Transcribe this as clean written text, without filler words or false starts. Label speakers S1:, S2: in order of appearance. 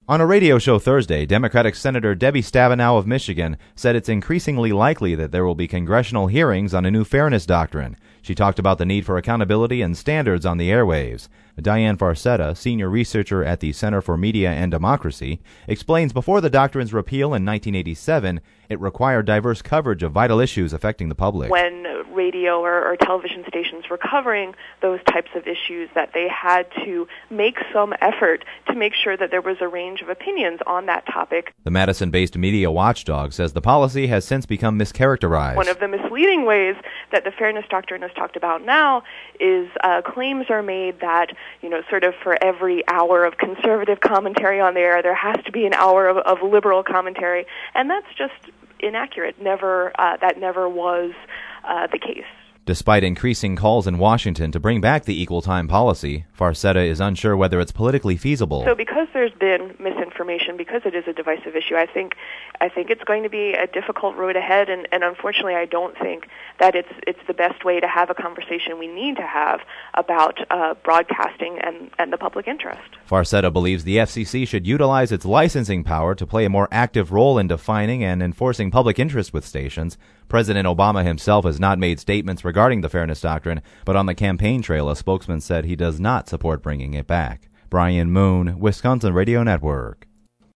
S1: On a radio show Thursday, Democratic Senator Debbie Stabenow of Michigan said it's increasingly likely that there will be congressional hearings on a new fairness doctrine. She talked about the need for accountability and standards on the airwaves. Diane Farcetta, senior researcher at the Center for Media and Democracy, explains before the doctrine's repeal in 1987, it required diverse coverage of vital issues affecting the public.
S2: When radio or television stations were covering those types of issues, that they had to make some effort to make sure that there was a range of opinions on that topic.
S1: The Madison-based media watchdog says the policy has since become mischaracterized.
S2: One of the misleading ways that the fairness doctrine is talked about now is claims are made that, sort of for every hour of conservative commentary on the air, there has to be an hour of liberal commentary, and that's just inaccurate. That never was the case.
S1: Despite increasing calls in Washington to bring back the equal time policy, Farcetta is unsure whether it's politically feasible.
S2: So because there's been misinformation, because it is a divisive issue, I think it's going to be a difficult road ahead, and unfortunately I don't think that it's the best way to have a conversation we need to have about broadcasting and the public interest.
S1: Farcetta believes the FCC should utilize its licensing power to play a more active role in defining and enforcing public interest with stations. President Obama himself has not made statements regarding the fairness doctrine, but on the campaign trail, a spokesman said he does not support bringing it back. Brian Moon, Wisconsin Radio Network.